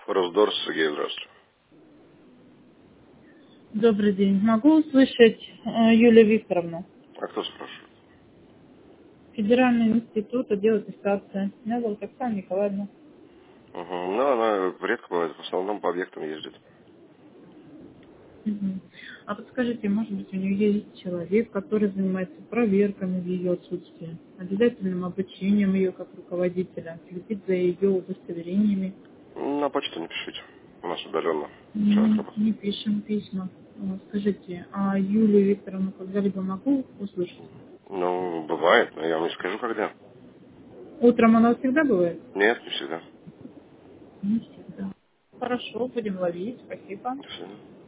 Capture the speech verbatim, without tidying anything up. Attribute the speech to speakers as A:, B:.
A: Росдор, Сергей, здравствуйте.
B: Добрый день. Могу услышать э, Юлию Викторовну?
A: А кто спрашивает?
B: Федеральный институт, отдел аттестации. Меня зовут Оксана Николаевна.
A: Угу. Ну, она редко бывает, в основном по объектам ездит.
B: Мгм. А подскажите, может быть, у нее есть человек, который занимается проверками в ее отсутствии, обязательным обучением ее как руководителя, следит за ее удостоверениями?
A: На почту не пишите. У нас удаленно. Человек
B: Не,
A: работает.
B: не пишем письма. Э, Скажите, а Юлию Викторовну когда-либо могу услышать?
A: Ну, бывает, но я вам не скажу, когда.
B: Утром она всегда бывает?
A: Нет, не всегда.
B: Не всегда. Хорошо, будем ловить. Спасибо.
A: До свидания.